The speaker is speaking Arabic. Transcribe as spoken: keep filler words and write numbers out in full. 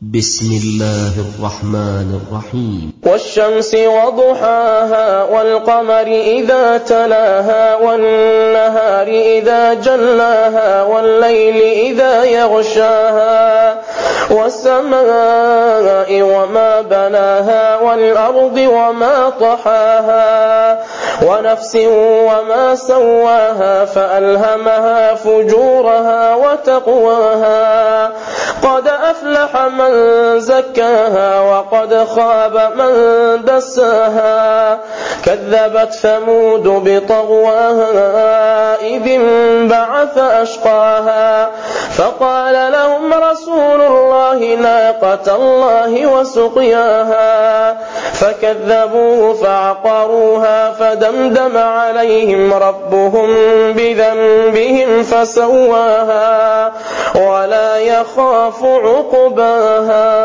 بسم الله الرحمن الرحيم. والشمس وضحاها والقمر إذا تلاها والنهار إذا جلاها والليل إذا يغشاها والسماء وما بناها والأرض وما طحاها ونفس وما سواها فألهمها فجورها وتقواها قد أفلح من زكاها وقد خاب من دساها كذبت ثمود بطغواها إذ انبعث أشقاها فقال لهم رسول الله ناقة الله وسقياها فكذبوه فعقروها فدمدم عليهم ربهم بذنبهم فسواها ولا يخاف عقباها.